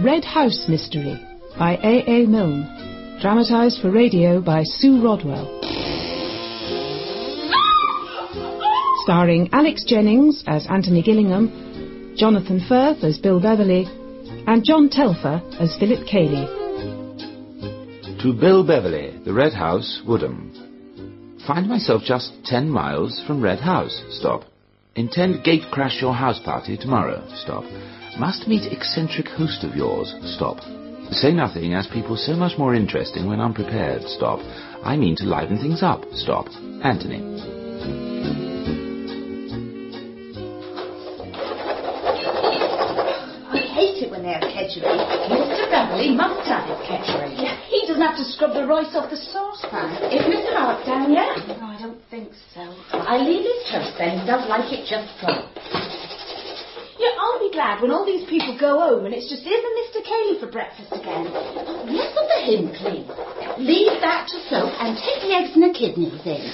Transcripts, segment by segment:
Red House Mystery by A. Milne. Dramatised for radio by Sue Rodwell. Starring Alex Jennings as Anthony Gillingham, Jonathan Firth as Bill Beverley, and John Telfer as Philip Cayley. To Bill Beverley, The Red House, Woodham. Find myself just 10 miles from Red House. Stop. Intend gate crash your house party tomorrow. Stop. Must meet eccentric host of yours. Stop. Say nothing, as people so much more interesting when unprepared. Stop. I mean to liven things up. Stop. Anthony. I hate it when they have kedgeree. Mr. Beverley must have his kedgeree. Yeah, he doesn't have to scrub the rice off the saucepan. Is Mr. Mark down yet? No, I don't think so. I leave his toast then. He does like it just so. Yeah, I'll be glad when all these people go home and it's just him and Mr. Cayley for breakfast again. Yes, for him, please. Leave that to soak and take the eggs and the kidneys in.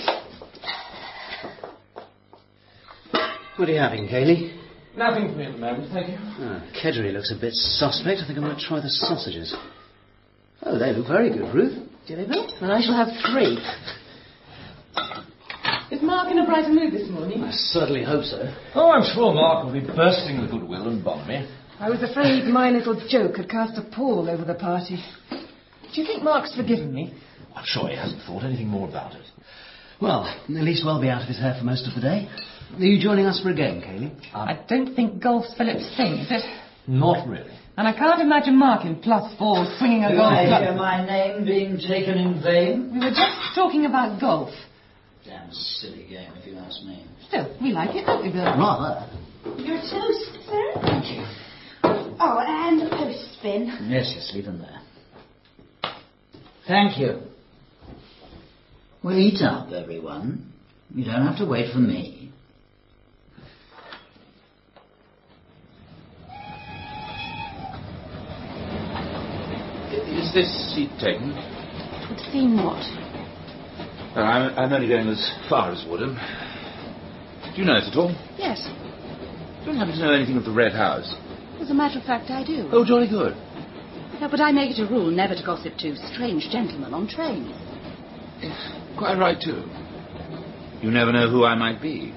What are you having, Cayley? Nothing for me at the moment, thank you. Kedgeree looks a bit suspect. I think I might try the sausages. Oh, they look very good, Ruth. Do they not? Well, I shall have 3. Is Mark in a brighter mood this morning? I certainly hope so. Oh, I'm sure Mark will be bursting with goodwill and bonhomie. I was afraid my little joke had cast a pall over the party. Do you think Mark's forgiven me? I'm sure he hasn't thought anything more about it. Well, at least we'll be out of his hair for most of the day. Are you joining us for a game, Cayley? I don't think golf's Philip's thing, is it? Not really. And I can't imagine Mark in +4 swinging a golf I club. hear my name being taken in vain? We were just talking about golf. Damn silly game, if you ask me. Still, we like it, don't we, Bill? Rather. Your toast, sir? Thank you. Oh, and the post spin. Yes, yes, leave them there. Thank you. Well, eat up, everyone. You don't have to wait for me. Is this seat taken? Would seem what? I'm only going as far as Woodham. Do you know it at all? Yes. Don't happen to know anything of the Red House? As a matter of fact, I do. Oh, jolly good. No, but I make it a rule never to gossip to strange gentlemen on trains. Quite right, too. You never know who I might be.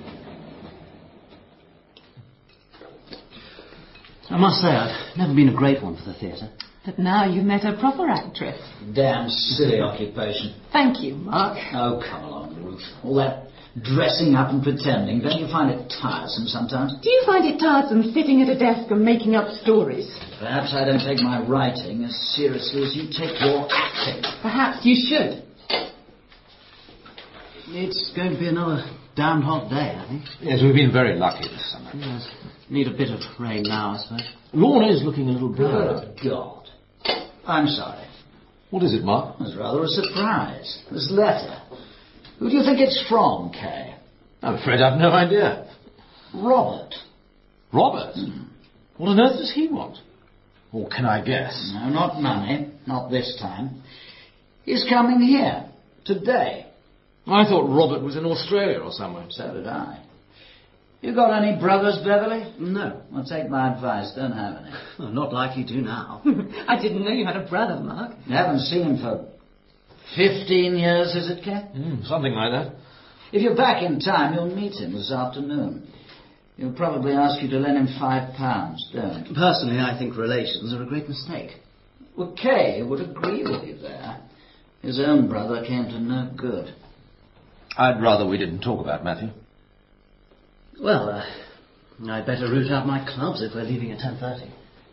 I must say, I've never been a great one for the theatre. But now you've met a proper actress. Damn silly occupation. Thank you, Mark. Oh, come along, Ruth. All that dressing up and pretending. Don't you find it tiresome sometimes? Do you find it tiresome sitting at a desk and making up stories? Perhaps I don't take my writing as seriously as you take your acting. Perhaps you should. It's going to be another damned hot day, I think. Yes, we've been very lucky this summer. Yes. Need a bit of rain now, I suppose. Lawn is looking a little brown. Good God. I'm sorry. What is it, Mark? It was rather a surprise. This letter. Who do you think it's from, Kay? I'm afraid I've no idea. Robert. Robert? What on earth does he want? Or can I guess? No, not money. Not this time. He's coming here. Today. I thought Robert was in Australia or somewhere. So did I. You got any brothers, Beverley? No. Well, take my advice. Don't have any. Well, not like you do now. I didn't know you had a brother, Mark. You haven't seen him for 15 years, is it, Kay? Something like that. If you're back in time, you'll meet him this afternoon. He'll probably ask you to lend him £5. Don't. Personally, I think relations are a great mistake. Well, Kay would agree with you there. His own brother came to no good. I'd rather we didn't talk about Matthew. Well, I'd better root out my clubs if we're leaving at 10:30.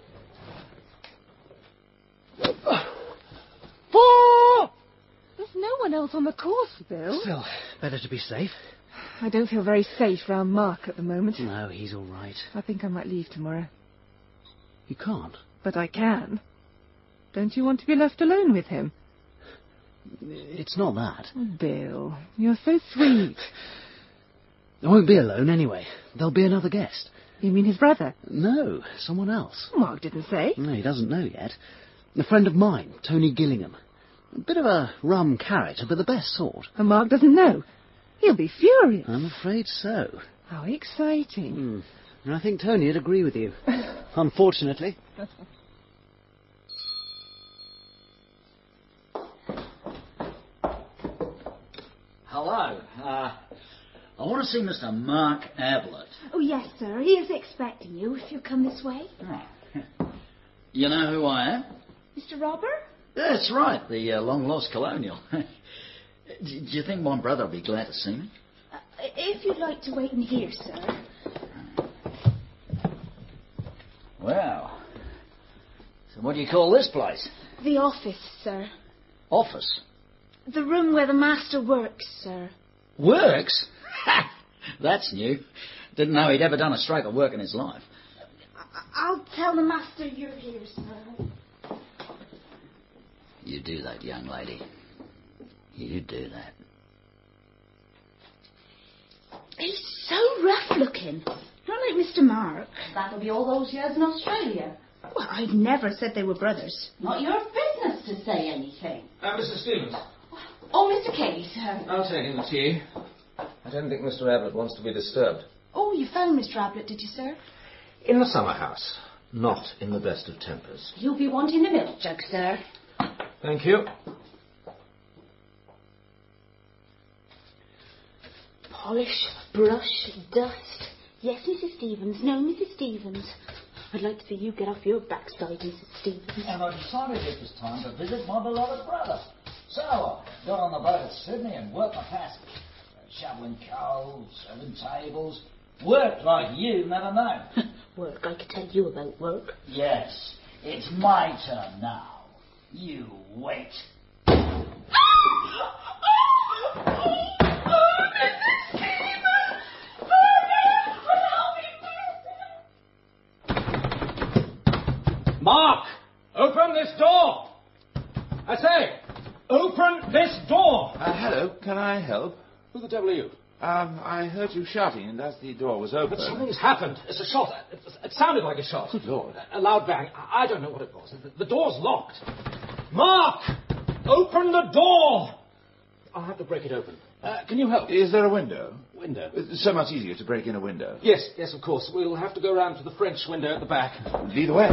There's no one else on the course, Bill. Still, better to be safe. I don't feel very safe round Mark at the moment. No, he's all right. I think I might leave tomorrow. You can't. But I can. Don't you want to be left alone with him? It's not that. Oh, Bill, you're so sweet. I won't be alone anyway. There'll be another guest. You mean his brother? No, someone else. Mark didn't say. No, he doesn't know yet. A friend of mine, Tony Gillingham. A bit of a rum character, but the best sort. And Mark doesn't know. He'll be furious. I'm afraid so. How exciting. And I think Tony'd agree with you. Unfortunately. Hello. I want to see Mr. Mark Ablett. Oh, yes, sir. He is expecting you if you come this way. Oh. You know who I am? Mr. Robert? That's right, the long-lost colonial. Do you think my brother will be glad to see me? If you'd like to wait in here, sir. Well, so what do you call this place? The office, sir. Office? The room where the master works, sir. Works? Ha! That's new. Didn't know he'd ever done a stroke of work in his life. I'll tell the master you're here, sir. You do that, young lady. You do that. He's so rough-looking. Not like Mr. Mark. That'll be all those years in Australia. Well, I'd never said they were brothers. Not your business to say anything. Mr. Stevens. Oh, Mr. Kelly, sir. I'll take him the tea. I don't think Mr. Ablett wants to be disturbed. Oh, you found Mr. Ablett, did you, sir? In the summer house. Not in the best of tempers. You'll be wanting the milk jug, sir. Thank you. Polish, brush, dust. Yes, Mrs. Stevens. No, Mrs. Stevens. I'd like to see you get off your backside, Mrs. Stevens. And I decided it was time to visit my beloved brother. So I got on the boat at Sydney and worked my passage. Shoveling coal, serving tables. Worked like you've never known. Work? I could tell you about work. Yes, it's my turn now. You wait. Mark! Open this door! I say, open this door! Hello, can I help? Who the devil are you? I heard you shouting, and as the door was open... But something's happened. It's a shot. It sounded like a shot. Good Lord. A loud bang. I don't know what it was. The door's locked. Mark! Open the door! I'll have to break it open. Can you help? Is there a window? Window? It's so much easier to break in a window. Yes, of course. We'll have to go round to the French window at the back. Lead the way.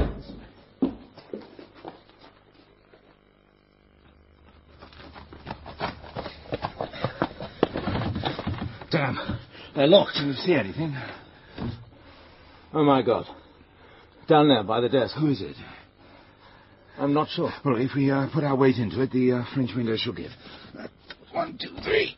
Damn. They're locked. Can you see anything? Oh, my God. Down there by the desk. Who is it? I'm not sure. Well, if we put our weight into it, the French window shall give. 1, 2, 3.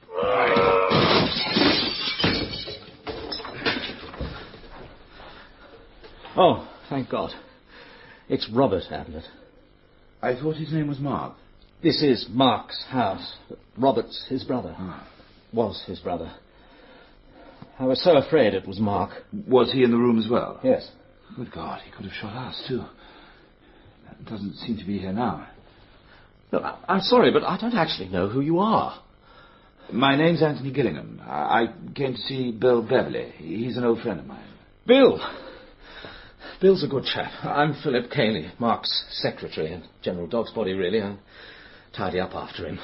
Oh, thank God. It's Robert Ablett. I thought his name was Mark. This is Mark's house. Robert's his brother. Was his brother. I was so afraid it was Mark. Was he in the room as well? Yes. Good God, he could have shot us, too. Doesn't seem to be here now. Look, I'm sorry, but I don't actually know who you are. My name's Anthony Gillingham. I came to see Bill Beverley. He's an old friend of mine. Bill! Bill's a good chap. I'm Philip Cayley, Mark's secretary and general dog's body, really. I'll tidy up after him.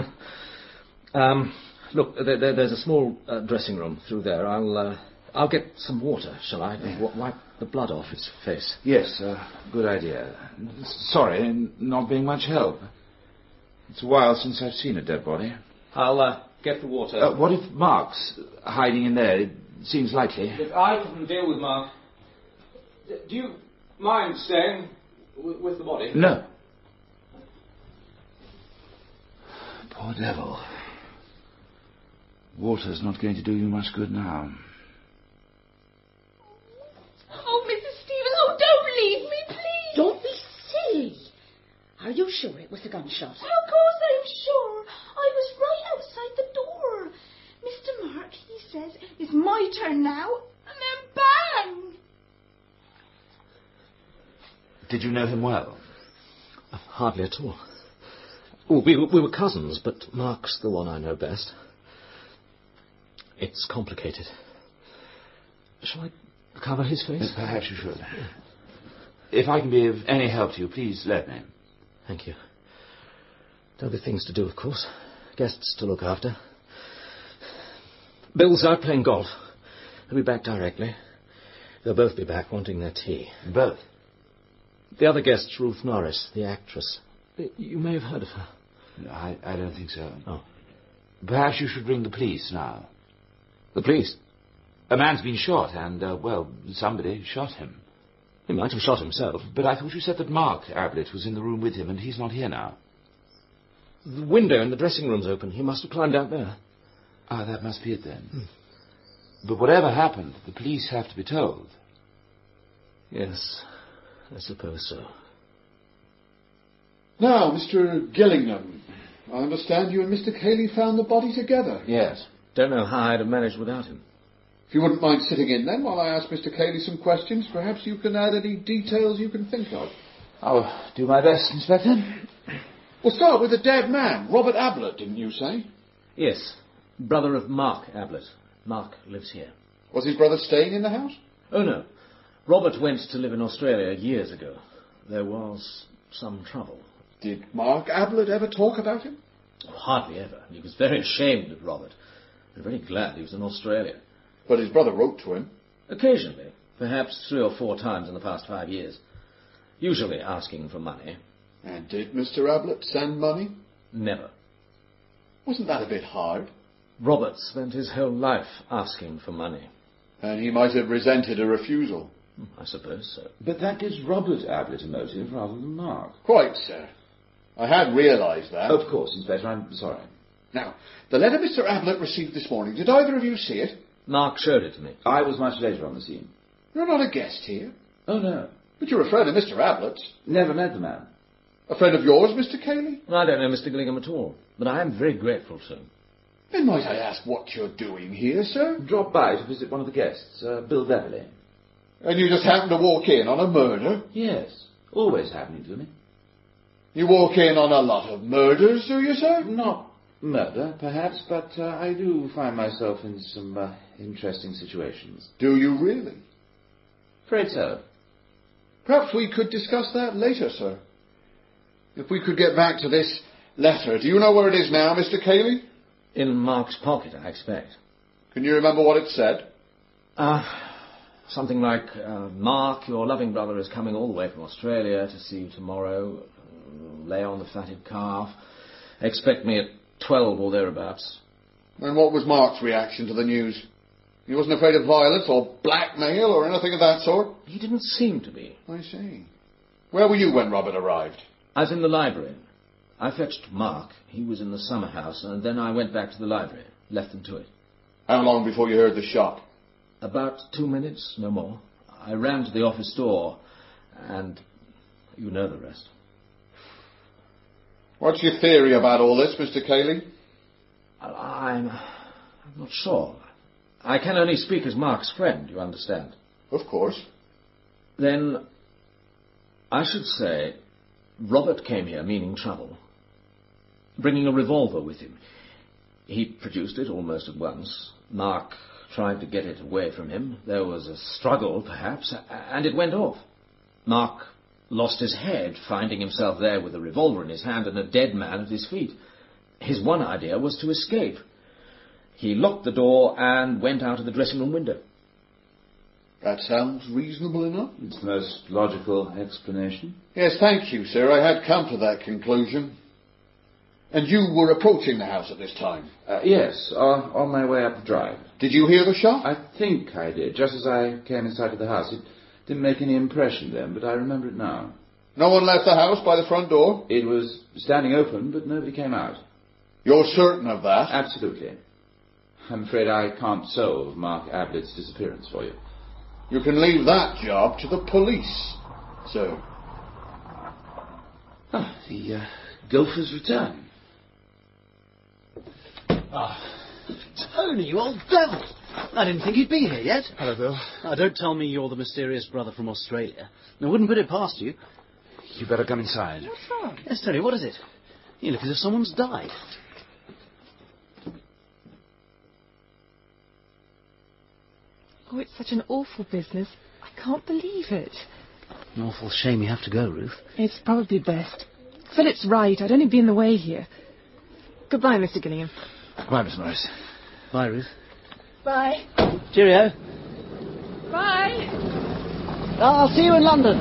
Look, there's a small dressing room through there. I'll get some water, shall I? Wipe the blood off his face. Yes, good idea. Sorry, not being much help. It's a while since I've seen a dead body. I'll get the water. What if Mark's hiding in there? It seems likely. If I can deal with Mark... Do you mind staying with the body? No. Poor devil. Water's not going to do you much good now. Oh, Mrs. Stevens, oh, don't leave me, please. Don't be silly. Are you sure it was a gunshot? Of course I'm sure. I was right outside the door. Mr. Mark, he says, it's my turn now, and then bang! Did you know him well? Hardly at all. Oh, we were cousins, but Mark's the one I know best. It's complicated. Shall I cover his face? Perhaps you should. If I can be of any help to you, please let me. Thank you. There'll be things to do, of course. Guests to look after. Bill's out playing golf. He'll be back directly. They'll both be back wanting their tea. Both? The other guest's Ruth Norris, the actress. You may have heard of her. No, I don't think so. Oh. Perhaps you should ring the police now. The police? A man's been shot, and, somebody shot him. He might have shot himself. But I thought you said that Mark Ablett was in the room with him, and he's not here now. The window in the dressing room's open. He must have climbed out there. Ah, that must be it then. But whatever happened, the police have to be told. Yes, I suppose so. Now, Mr. Gillingham, I understand you and Mr. Cayley found the body together. Yes. Don't know how I'd have managed without him. If you wouldn't mind sitting in then while I ask Mr. Cayley some questions, perhaps you can add any details you can think of. I'll do my best, Inspector. We'll start with the dead man, Robert Ablett, didn't you say? Yes, brother of Mark Ablett. Mark lives here. Was his brother staying in the house? Oh, no. Robert went to live in Australia years ago. There was some trouble. Did Mark Ablett ever talk about him? Oh, hardly ever. He was very ashamed of Robert, and very glad he was in Australia. But his brother wrote to him. Occasionally, perhaps 3 or 4 times in the past 5 years. Usually asking for money. And did Mr. Ablett send money? Never. Wasn't that a bit hard? Robert spent his whole life asking for money. And he might have resented a refusal. I suppose so. But that gives Robert Ablett a motive rather than Mark. Quite, sir. I had realised that. Of course, Inspector, I'm sorry. Now, the letter Mr. Ablett received this morning, did either of you see it? Mark showed it to me. I was much later on the scene. You're not a guest here. Oh, no. But you're a friend of Mr. Ablett's. Never met the man. A friend of yours, Mr. Cayley? I don't know Mr. Gillingham at all, but I am very grateful to him. Then might I ask what you're doing here, sir? Drop by to visit one of the guests, Bill Beverley. And you just happened to walk in on a murder? Yes, always happening to me. You walk in on a lot of murders, do you, sir? Not murder, perhaps, but I do find myself in some interesting situations. Do you really? Afraid so. Perhaps we could discuss that later, sir. If we could get back to this letter. Do you know where it is now, Mr. Cayley? In Mark's pocket, I expect. Can you remember what it said? Something like, Mark, your loving brother is coming all the way from Australia to see you tomorrow. Lay on the fatted calf. Expect me at 12 or thereabouts. And what was Mark's reaction to the news? He wasn't afraid of violence or blackmail or anything of that sort? He didn't seem to be. I see. Where were you when Robert arrived? I was in the library. I fetched Mark. He was in the summer house, and then I went back to the library. Left them to it. How long before you heard the shot? About 2 minutes, no more. I ran to the office door, and you know the rest. What's your theory about all this, Mr. Cayley? I'm not sure. I can only speak as Mark's friend, you understand. Of course. Then, I should say, Robert came here meaning trouble, bringing a revolver with him. He produced it almost at once. Mark tried to get it away from him. There was a struggle, perhaps, and it went off. Mark lost his head, finding himself there with a revolver in his hand and a dead man at his feet. His one idea was to escape. He locked the door and went out of the dressing room window. That sounds reasonable enough. It's the most logical explanation. Yes, thank you, sir. I had come to that conclusion. And you were approaching the house at this time? Yes, on my way up the drive. Did you hear the shot? I think I did, just as I came in sight of the house. It didn't make any impression then, but I remember it now. No one left the house by the front door? It was standing open, but nobody came out. You're certain of that? Absolutely. I'm afraid I can't solve Mark Ablett's disappearance for you. You can leave that job to the police, sir. The gopher's return. Tony, you old devil! I didn't think you'd be here yet. Hello, Bill. Now, don't tell me you're the mysterious brother from Australia. I wouldn't put it past you. You better come inside. What's wrong? Yes, Tony, what is it? You look as if someone's died. Oh, it's such an awful business. I can't believe it. An awful shame you have to go, Ruth. It's probably best. Philip's right. I'd only be in the way here. Goodbye, Mr. Gillingham. Bye, Miss Morris. Bye, Ruth. Bye. Cheerio. Bye. I'll see you in London.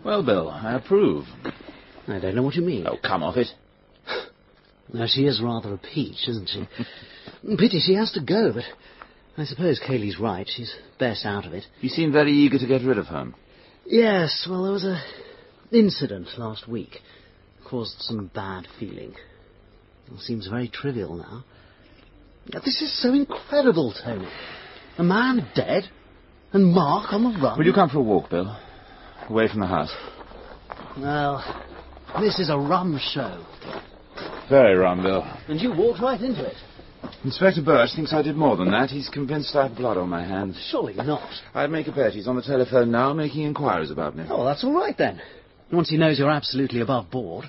Well, Bill, I approve. I don't know what you mean. Oh, come off it. Now, she is rather a peach, isn't she? Pity she has to go, but I suppose Cayley's right. She's best out of it. You seem very eager to get rid of her. Yes, well, there was an incident last week. Caused some bad feeling. It seems very trivial now. This is so incredible, Tony. A man dead, and Mark on the run. Will you come for a walk, Bill? Away from the house. Well, this is a rum show. Very rum, Bill. And you walked right into it. Inspector Birch thinks I did more than that. He's convinced I have blood on my hands. Surely not. I'd make a bet. He's on the telephone now making inquiries about me. Oh, that's all right, then. Once he knows you're absolutely above board.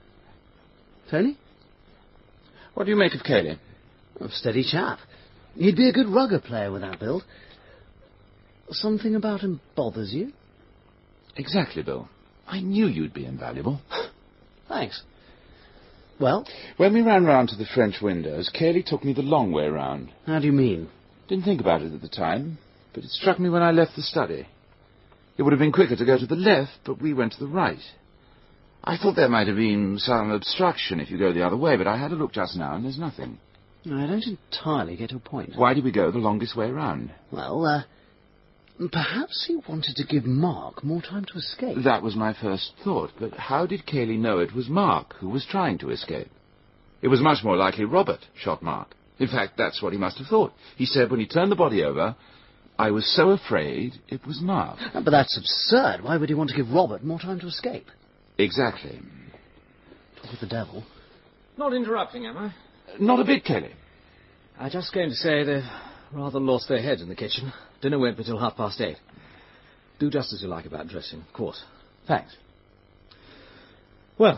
Tony? What do you make of Cayley? A steady chap. He'd be a good rugger player with that build. Something about him bothers you? Exactly, Bill. I knew you'd be invaluable. Thanks. Well? When we ran round to the French windows, Cayley took me the long way round. How do you mean? Didn't think about it at the time, but it struck me when I left the study. It would have been quicker to go to the left, but we went to the right. I thought there might have been some obstruction if you go the other way, but I had a look just now, and there's nothing. I don't entirely get your point. Why did we go the longest way round? Well, perhaps he wanted to give Mark more time to escape. That was my first thought, but how did Cayley know it was Mark who was trying to escape? It was much more likely Robert shot Mark. In fact, that's what he must have thought. He said when he turned the body over, "I was so afraid it was Mark." But that's absurd. Why would he want to give Robert more time to escape? Exactly. Talk of the devil. Not interrupting, am I? Not a bit, Cayley. I just came to say they've rather lost their heads in the kitchen. Dinner won't be till 8:30. Do just as you like about dressing, of course. Thanks. Well.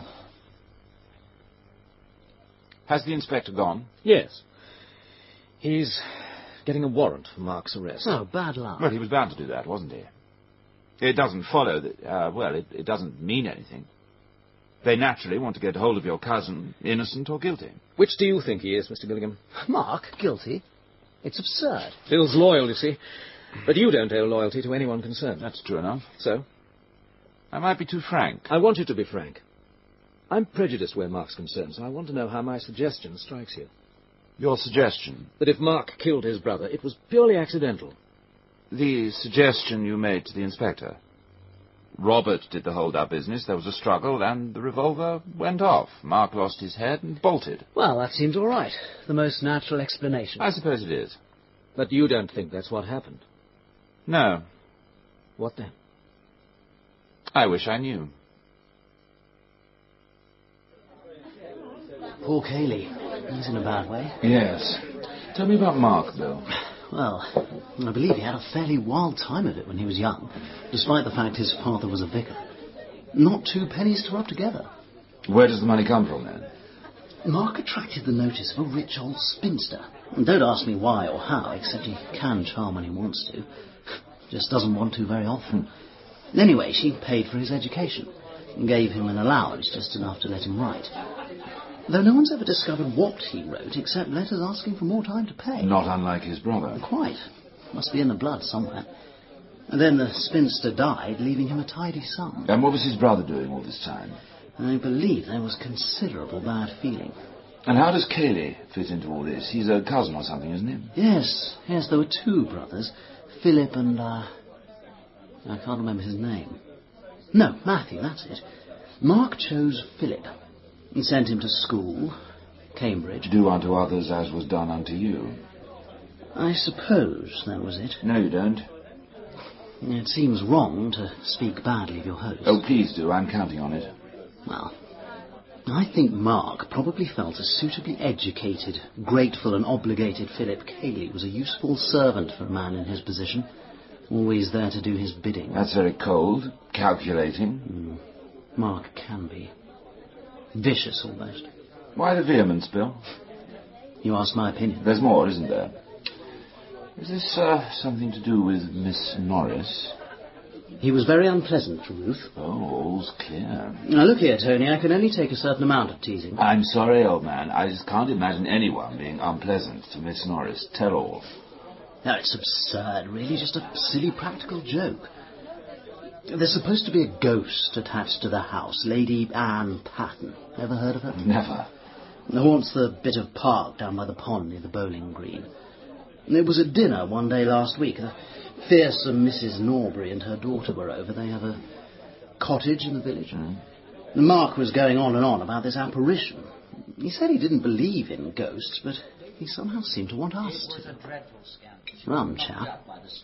Has the inspector gone? Yes. He's getting a warrant for Mark's arrest. Oh, bad luck. Well, he was bound to do that, wasn't he? It doesn't follow that, it doesn't mean anything. They naturally want to get hold of your cousin, innocent or guilty. Which do you think he is, Mr. Gillingham? Mark, guilty? It's absurd. Bill's loyal, you see. But you don't owe loyalty to anyone concerned. That's true enough. So? I might be too frank. I want you to be frank. I'm prejudiced where Mark's concerned, so I want to know how my suggestion strikes you. Your suggestion? That if Mark killed his brother, it was purely accidental. The suggestion you made to the inspector. Robert did the hold-up business, there was a struggle, and the revolver went off. Mark lost his head and bolted. Well, that seems all right. The most natural explanation. I suppose it is. But you don't think that's what happened? No. What then? I wish I knew. Poor Cayley. He's in a bad way. Yes. Tell me about Mark, Bill. Well, I believe he had a fairly wild time of it when he was young, despite the fact his father was a vicar. Not 2 pennies to rub together. Where does the money come from, then? Mark attracted the notice of a rich old spinster. And don't ask me why or how, except he can charm when he wants to. Just doesn't want to very often. Anyway, she paid for his education and gave him an allowance, just enough to let him write. Though no one's ever discovered what he wrote, except letters asking for more time to pay. Not unlike his brother. Quite. Must be in the blood somewhere. And then the spinster died, leaving him a tidy sum. And what was his brother doing all this time? I believe there was considerable bad feeling. And how does Cayley fit into all this? He's a cousin or something, isn't he? Yes, there were 2 brothers. Philip and, I can't remember his name. No, Matthew, that's it. Mark chose Philip. He sent him to school, Cambridge. Do unto others as was done unto you. I suppose that was it. No, you don't. It seems wrong to speak badly of your host. Oh, please do. I'm counting on it. Well, I think Mark probably felt a suitably educated, grateful and obligated Philip Cayley was a useful servant for a man in his position, always there to do his bidding. That's very cold, calculating. Mark can be. Vicious, almost. Why the vehemence, Bill? You asked my opinion. There's more, isn't there? Is this something to do with Miss Norris? He was very unpleasant to Ruth. Oh, all's clear. Now, look here, Tony, I can only take a certain amount of teasing. I'm sorry, old man. I just can't imagine anyone being unpleasant to Miss Norris. Tell all. No, it's absurd, really. Just a silly practical joke. There's supposed to be a ghost attached to the house, Lady Anne Patten. Ever heard of her? Never. Who haunts the bit of park down by the pond near the bowling green. There was a dinner one day last week. The fearsome Mrs. Norbury and her daughter were over. They have a cottage in the village. The Mark was going on and on about this apparition. He said he didn't believe in ghosts, but he somehow seemed to want us to. Rum chap.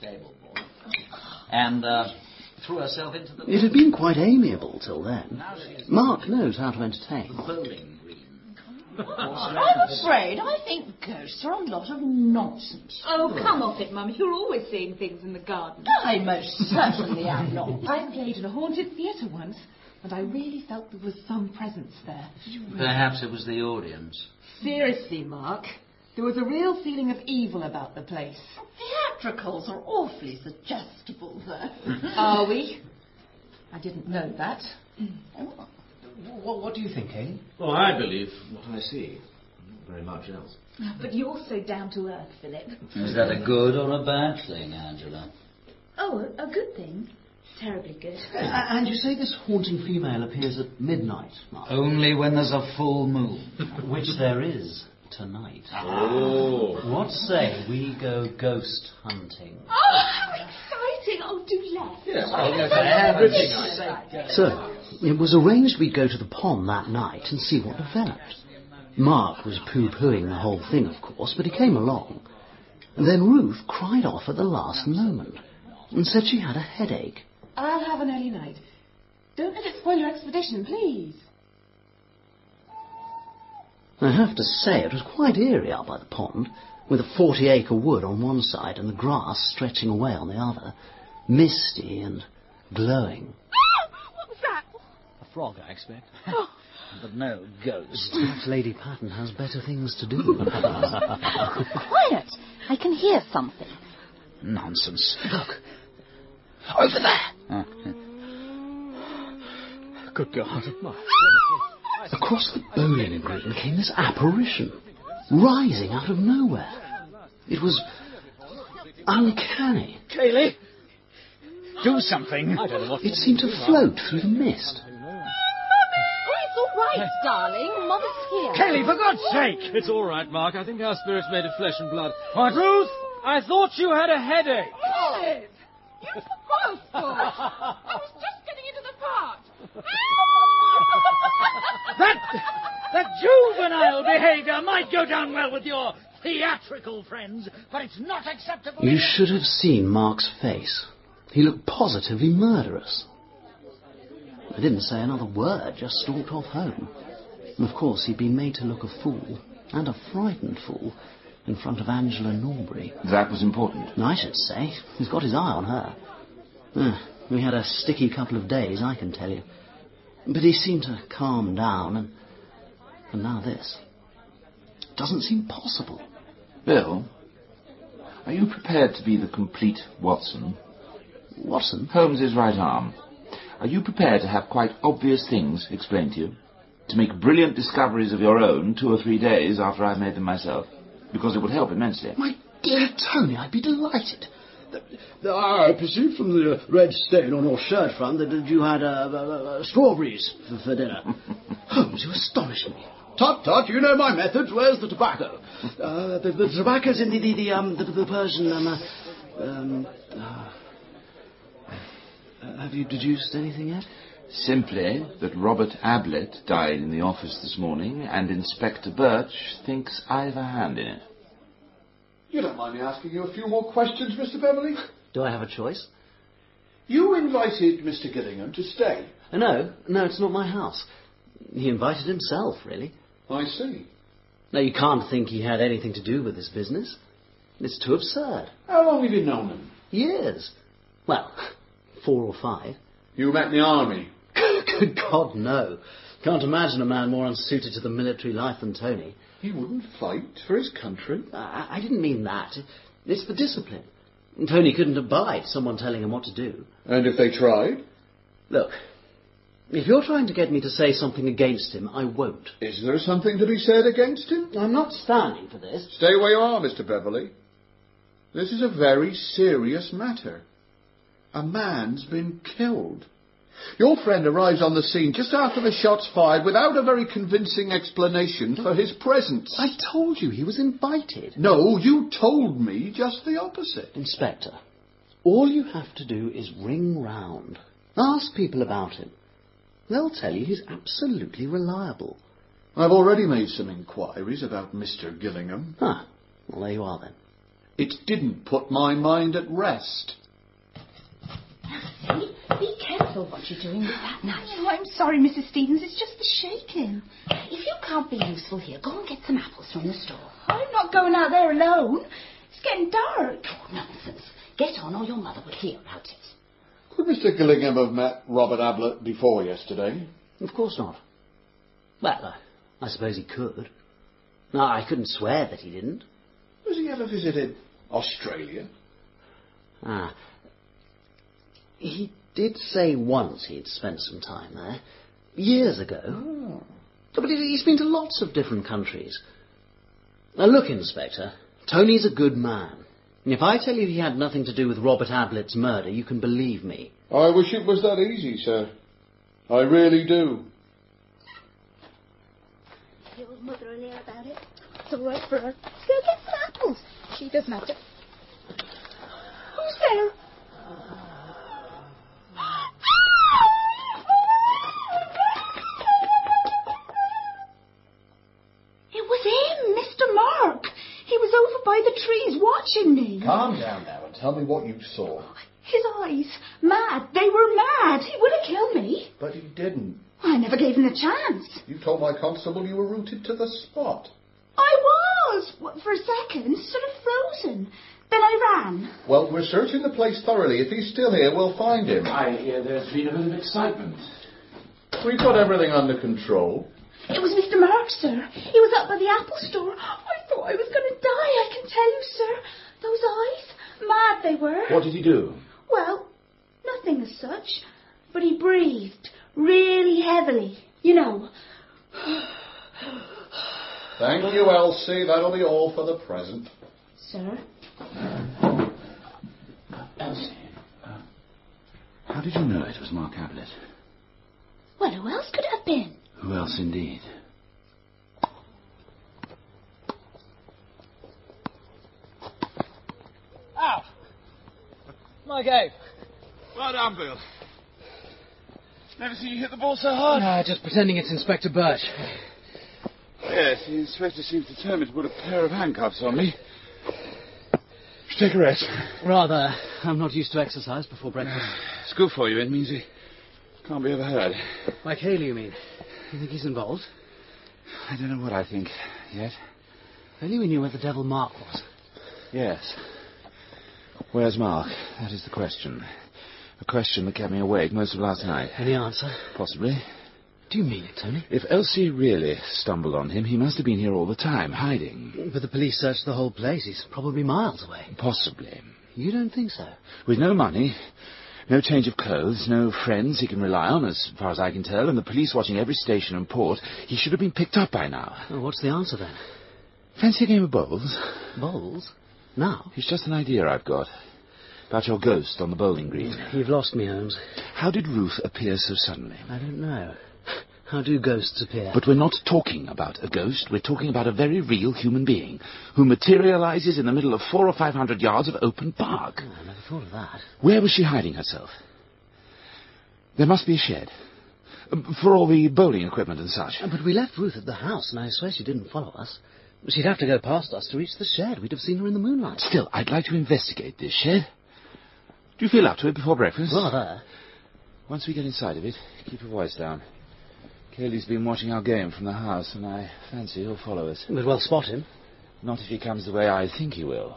And threw herself into the... It had been quite amiable till then. Mark knows how to entertain. bowling green. I'm afraid I think ghosts are a lot of nonsense. Oh, come off it, Mum. You're always seeing things in the garden. I most certainly am not. I played in a haunted theatre once, and I really felt there was some presence there. Perhaps it was the audience. Seriously, Mark, there was a real feeling of evil about the place. Theatricals are awfully suggestible, though. Are we? I didn't know that. What do you think, Amy? Well, I believe what I see. Not very much else. But you're so down to earth, Philip. Is that a good or a bad thing, Angela? Oh, a good thing. Terribly good. And you say this haunting female appears at midnight, Mark? Only when there's a full moon. Which there is tonight. Oh. What say we go ghost hunting? Oh, how exciting! Oh, do let's. Yes, So, it was arranged we'd go to the pond that night and see what developed. Mark was pooh-poohing the whole thing, of course, but he came along. And then Ruth cried off at the last moment and said she had a headache. I'll have an early night. Don't let it spoil your expedition, please. I have to say, it was quite eerie out by the pond, with a 40-acre wood on one side and the grass stretching away on the other, misty and glowing. What was that? A frog, I expect. But no ghost. Perhaps Lady Patten has better things to do. Quiet! I can hear something. Nonsense. Look, over there. Good God. Across the bowling green came this apparition, rising out of nowhere. It was uncanny. Kaylee, do something. I don't know what... It seemed to float through the mist. It's all right, darling. Mother's here. Kaylee, for God's sake! It's all right, Mark. I think our spirit's made of flesh and blood. What? Ruth, I thought you had a headache. Yes! You both thought. I was just getting into the part. That juvenile behaviour might go down well with your theatrical friends, but it's not acceptable. You should have seen Mark's face. He looked positively murderous. I didn't say another word, just stalked off home. And of course, he'd been made to look a fool, and a frightened fool, in front of Angela Norbury. That was important. I should say. He's got his eye on her. We had a sticky couple of days, I can tell you. But he seemed to calm down, and now this. Doesn't seem possible. Bill, are you prepared to be the complete Watson? Watson? Holmes's right arm. Are you prepared to have quite obvious things explained to you? To make brilliant discoveries of your own 2 or 3 days after I've made them myself? Because it would help immensely. My dear Tony, I'd be delighted. I perceived from the red stain on your shirt front that you had strawberries for dinner. Holmes, you astonish me. Tut, tut, you know my methods. Where's the tobacco? The tobacco's in the Persian... have you deduced anything yet? Simply that Robert Ablett died in the office this morning, and Inspector Birch thinks I've a hand in it. You don't mind me asking you a few more questions, Mr. Beverley? Do I have a choice? You invited Mr. Gillingham to stay. No, it's not my house. He invited himself, really. I see. Now, you can't think he had anything to do with this business. It's too absurd. How long have you known him? Years. Well, 4 or 5. You met in the army? Good God, no. Can't imagine a man more unsuited to the military life than Tony. He wouldn't fight for his country? I didn't mean that. It's the discipline. Tony couldn't abide someone telling him what to do. And if they tried? Look, if you're trying to get me to say something against him, I won't. Is there something to be said against him? I'm not standing for this. Stay where you are, Mr. Beverley. This is a very serious matter. A man's been killed. Your friend arrives on the scene just after the shots fired without a very convincing explanation for his presence. I told you he was invited. No, you told me just the opposite. Inspector, all you have to do is ring round. Ask people about him. They'll tell you he's absolutely reliable. I've already made some inquiries about Mr. Gillingham. Ah, well, there you are then. It didn't put my mind at rest. Elsie, be careful what you're doing with that knife. Oh, I'm sorry, Mrs. Stevens. It's just the shaking. If you can't be useful here, go and get some apples from the store. I'm not going out there alone. It's getting dark. Oh, nonsense. Get on or your mother will hear about it. Could Mr. Gillingham have met Robert Ablett before yesterday? Of course not. Well, I suppose he could. No, I couldn't swear that he didn't. Has he ever visited Australia? Ah. He did say once he'd spent some time there. Years ago. Oh. But he's been to lots of different countries. Now look, Inspector, Tony's a good man. And if I tell you he had nothing to do with Robert Ablett's murder, you can believe me. I wish it was that easy, sir. I really do. Your mother will hear about it. It's all right for her. Go get some apples. She doesn't have to. Who's there? It was him, Mr. Mark. He was over by the trees watching me. Calm down now and tell me what you saw. His eyes, mad. They were mad. He would have killed me. But he didn't. I never gave him a chance. You told my constable you were rooted to the spot. I was, for a second, sort of frozen. Then I ran. Well, we're searching the place thoroughly. If he's still here, we'll find him. I hear there's been a bit of excitement. We've got everything under control. It was Mr. Mark, sir. He was up by the apple store. I thought I was going to die, I can tell you, sir. Those eyes, mad they were. What did he do? Well, nothing as such. But he breathed really heavily. You know. Thank you, Elsie. That'll be all for the present. Sir? Elsie, how did you know it was Mark Ablett? Well, who else could it have been? Who else, indeed? Ow! My game. Well done, Bill. Never seen you hit the ball so hard. Just pretending it's Inspector Birch. Yes, the inspector seems determined to put a pair of handcuffs on me. Should take a rest. Rather. I'm not used to exercise before breakfast. It's good for you. It means he can't be overheard. Like Haley, you mean? You think he's involved? I don't know what I think yet. If only we knew where the devil Mark was. Yes. Where's Mark? That is the question. A question that kept me awake most of last night. Any answer? Possibly. Do you mean it, Tony? If Elsie really stumbled on him, he must have been here all the time, hiding. But the police searched the whole place. He's probably miles away. Possibly. You don't think so? With no money, no change of clothes, no friends he can rely on, as far as I can tell, and the police watching every station and port, he should have been picked up by now. Well, what's the answer, then? Fancy a game of bowls? Bowls? Now? It's just an idea I've got. About your ghost on the bowling green. You've lost me, Holmes. How did Ruth appear so suddenly? I don't know. How do ghosts appear? But we're not talking about a ghost. We're talking about a very real human being who materializes in the middle of 400 or 500 yards of open park. Oh, I never thought of that. Where was she hiding herself? There must be a shed. For all the bowling equipment and such. But we left Ruth at the house, and I swear she didn't follow us. She'd have to go past us to reach the shed. We'd have seen her in the moonlight. Still, I'd like to investigate this shed. Do you feel up to it before breakfast? Rather. Once we get inside of it, keep your voice down. Cayley's been watching our game from the house, and I fancy he'll follow us. But we'll spot him. Not if he comes the way I think he will.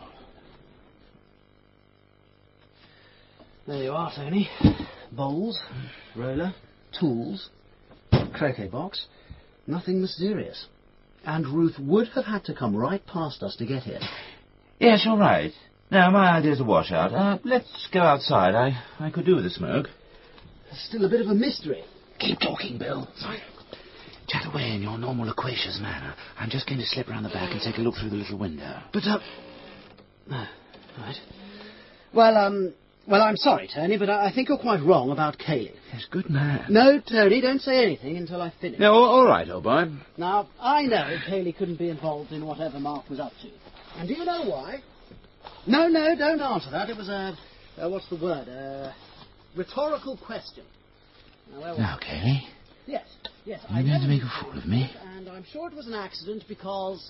There you are, Tony. Bowls, roller, tools, croquet box. Nothing mysterious. And Ruth would have had to come right past us to get here. Yes, you're right. Now, my idea's a washout. Let's go outside. I could do with a smoke. There's still a bit of a mystery. Keep talking, Bill. Fine. Chat away in your normal loquacious manner. I'm just going to slip round the back and take a look through the little window. But, no. Right. Well, Well, I'm sorry, Tony, but I think you're quite wrong about Cayley. Yes, good man. No, Tony, don't say anything until I finish. No, all right, old boy. Now, I know Cayley couldn't be involved in whatever Mark was up to. And do you know why? No, don't answer that. It was what's the word? Rhetorical question. Now, Cayley. Yes. Are you going to make a fool of me? And I'm sure it was an accident because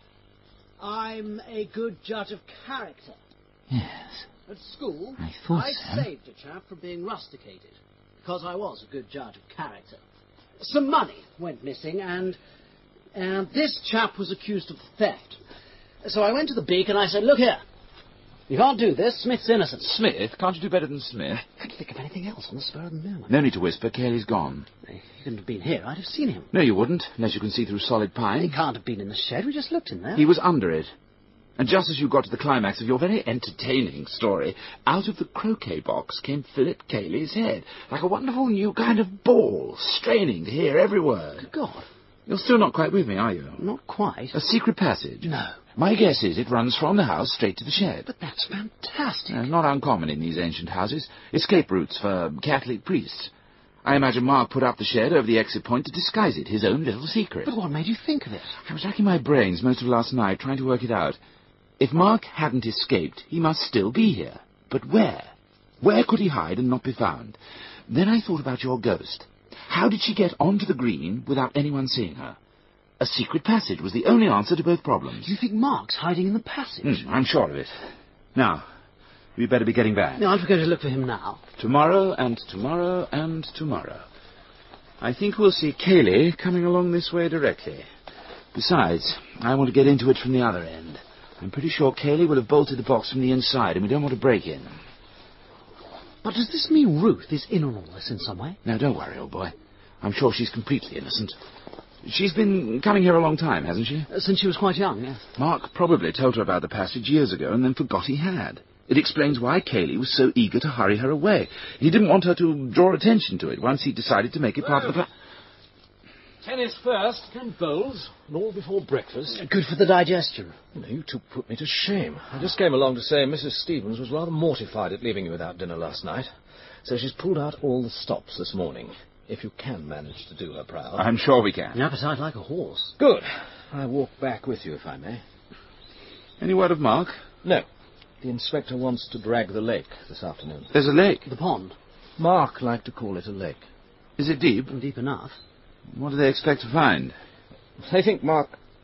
I'm a good judge of character. Yes. At school, I thought so. saved a chap from being rusticated because I was a good judge of character. Some money went missing, and this chap was accused of theft. So I went to the beak and I said, "Look here, you can't do this. Smith's innocent." Smith? Can't you do better than Smith? I couldn't think of anything else on the spur of the moment. No need to whisper. Cayley's gone. He couldn't have been here. I'd have seen him. No, you wouldn't, unless you can see through solid pine. He can't have been in the shed. We just looked in there. He was under it. And just as you got to the climax of your very entertaining story, out of the croquet box came Philip Cayley's head, like a wonderful new kind of ball, straining to hear every word. Good God. You're still not quite with me, are you? Not quite. A secret passage? No. My guess is it runs from the house straight to the shed. But that's fantastic. It's not uncommon in these ancient houses. Escape routes for Catholic priests. I imagine Mark put up the shed over the exit point to disguise it, his own little secret. But what made you think of it? I was racking my brains most of last night trying to work it out. If Mark hadn't escaped, he must still be here. But where? Where could he hide and not be found? Then I thought about your ghost. How did she get onto the green without anyone seeing her? A secret passage was the only answer to both problems. You think Mark's hiding in the passage? I'm sure of it. Now, we'd better be getting back. No, I'm going to look for him now. Tomorrow and tomorrow and tomorrow. I think we'll see Cayley coming along this way directly. Besides, I want to get into it from the other end. I'm pretty sure Cayley will have bolted the box from the inside, and we don't want to break in. But does this mean Ruth is in on all this in some way? No, don't worry, old boy. I'm sure she's completely innocent. She's been coming here a long time, hasn't she? Since she was quite young, yes. Mark probably told her about the passage years ago and then forgot he had. It explains why Cayley was so eager to hurry her away. He didn't want her to draw attention to it once he decided to make it part of the plan. Tennis first, and bowls, and all before breakfast. Good for the digestion. No, you two put me to shame. I just came along to say Mrs. Stevens was rather mortified at leaving you without dinner last night, so she's pulled out all the stops this morning. If you can manage to do her proud. I'm sure we can. An appetite like a horse. Good. I walk back with you, if I may. Any word of Mark? No. The inspector wants to drag the lake this afternoon. There's a lake? The pond. Mark liked to call it a lake. Is it deep? Deep enough. What do they expect to find? They think Mark...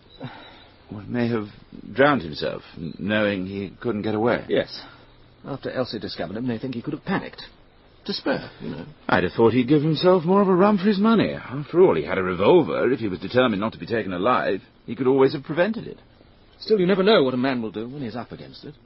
may have drowned himself, knowing he couldn't get away. Yes. After Elsie discovered him, they think he could have panicked. Despair, you know. I'd have thought he'd give himself more of a run for his money. After all, he had a revolver. If he was determined not to be taken alive, he could always have prevented it. Still, you never know what a man will do when he's up against it.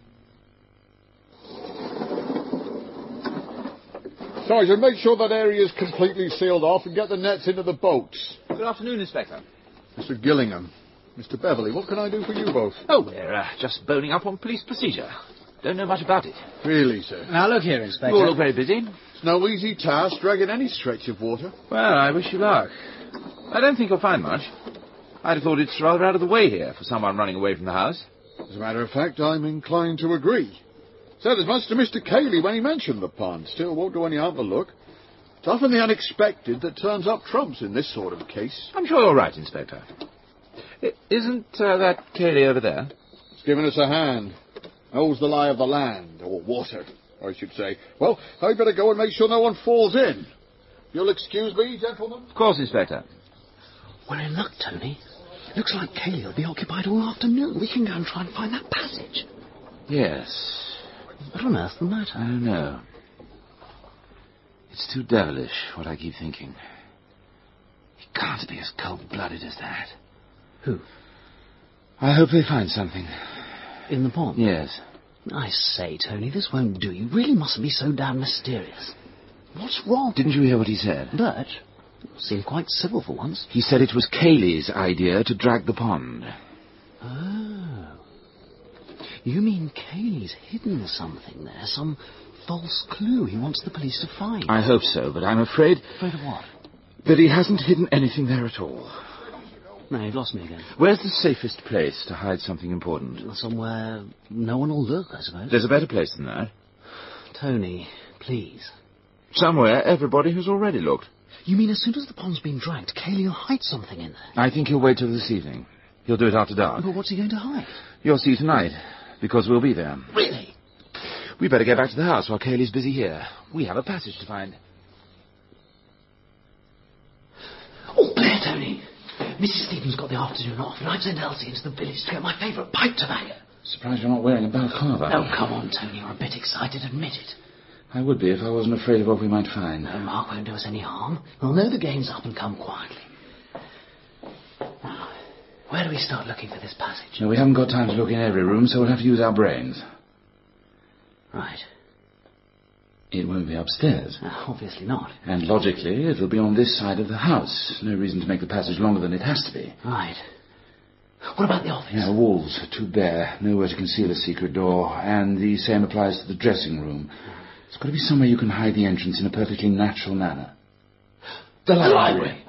Sergeant, make sure that area is completely sealed off and get the nets into the boats. Good afternoon, Inspector. Mr. Gillingham. Mr. Beverley, what can I do for you both? Oh, we're just boning up on police procedure. Don't know much about it. Really, sir? Now, look here, Inspector. You all look very busy. It's no easy task dragging any stretch of water. Well, I wish you luck. I don't think you'll find much. I'd have thought it's rather out of the way here for someone running away from the house. As a matter of fact, I'm inclined to agree. Said as much to Mr. Cayley when he mentioned the pond. Still won't do any harm to look. It's often the unexpected that turns up trumps in this sort of case. I'm sure you're right, Inspector. Isn't that Cayley over there? He's given us a hand. Knows the lie of the land, or water, I should say. Well, I'd better go and make sure no one falls in. You'll excuse me, gentlemen? Of course, Inspector. We're in luck, Tony. Looks like Cayley will be occupied all afternoon. We can go and try and find that passage. Yes. What on earth's the matter? I don't know. It's too devilish, what I keep thinking. He can't be as cold-blooded as that. Who? I hope they find something. In the pond? Yes. I say, Tony, this won't do. You really mustn't be so damn mysterious. What's wrong? Didn't you hear what he said? Birch seemed quite civil for once. He said it was Cayley's idea to drag the pond. Oh. You mean Cayley's hidden something there? Some false clue he wants the police to find? I hope so, but I'm afraid... Afraid of what? That he hasn't hidden anything there at all. No, you've lost me again. Where's the safest place to hide something important? Somewhere no one will look, I suppose. There's a better place than that. Tony, please. Somewhere everybody has already looked. You mean as soon as the pond's been dragged, Cayley will hide something in there? I think he'll wait till this evening. He'll do it after dark. But what's he going to hide? You'll see tonight, because we'll be there. Really? We better get back to the house while Cayley's busy here. We have a passage to find. Oh, there, Tony. Mrs. Stevens got the afternoon off, and I'd send Elsie into the village to get my favourite pipe tobacco. Surprised you're not wearing a balaclava. Oh, come on, Tony. You're a bit excited. Admit it. I would be if I wasn't afraid of what we might find. No, Mark won't do us any harm. We'll know the game's up and come quietly. Now, where do we start looking for this passage? No, we haven't got time to look in every room, so we'll have to use our brains. Right. It won't be upstairs. Obviously not. And logically, it'll be on this side of the house. No reason to make the passage longer than it has to be. Right. What about the office? The walls are too bare. Nowhere to conceal a secret door. And the same applies to the dressing room. It's got to be somewhere you can hide the entrance in a perfectly natural manner. The library.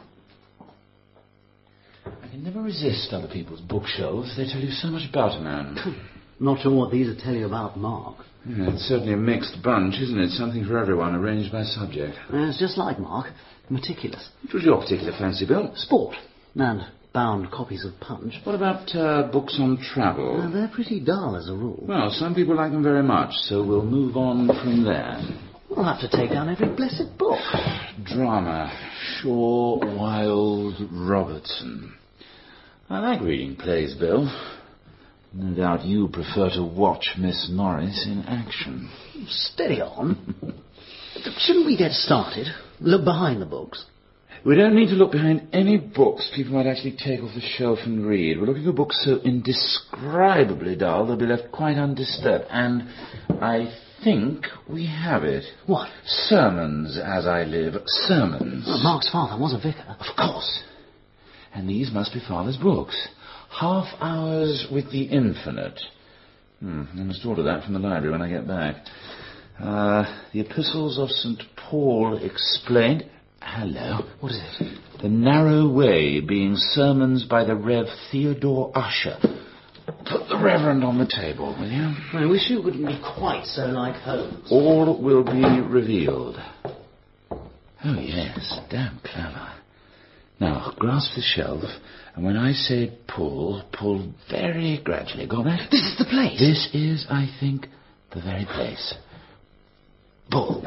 I can never resist other people's bookshelves. They tell you so much about a man. Not sure what these will tell you about Mark. Yeah, it's certainly a mixed bunch, isn't it? Something for everyone, arranged by subject. It's just like Mark. Meticulous. Which was your particular fancy, Bill? Sport. And bound copies of Punch. What about books on travel? They're pretty dull as a rule. Well, some people like them very much, so we'll move on from there. We'll have to take down every blessed book. Drama. Shaw, Wilde, Robertson. I like reading plays, Bill. No doubt you prefer to watch Miss Norris in action. Steady on. Shouldn't we get started? Look behind the books. We don't need to look behind any books people might actually take off the shelf and read. We're looking for books so indescribably dull they'll be left quite undisturbed. And I think we have it. What? Sermons as I live. Sermons. Well, Mark's father was a vicar. Of course. And these must be Father's books. Half Hours with the Infinite. I must order that from the library when I get back. The Epistles of St. Paul Explained. Hello. What is it? The Narrow Way, being sermons by the Rev. Theodore Usher. Put the Reverend on the table, will you? I wish you wouldn't be quite so like Holmes. All will be revealed. Oh, yes. Damn clever. Now, grasp the shelf, and when I say pull, pull very gradually. Go on. This is the place. This is, I think, the very place. Pull.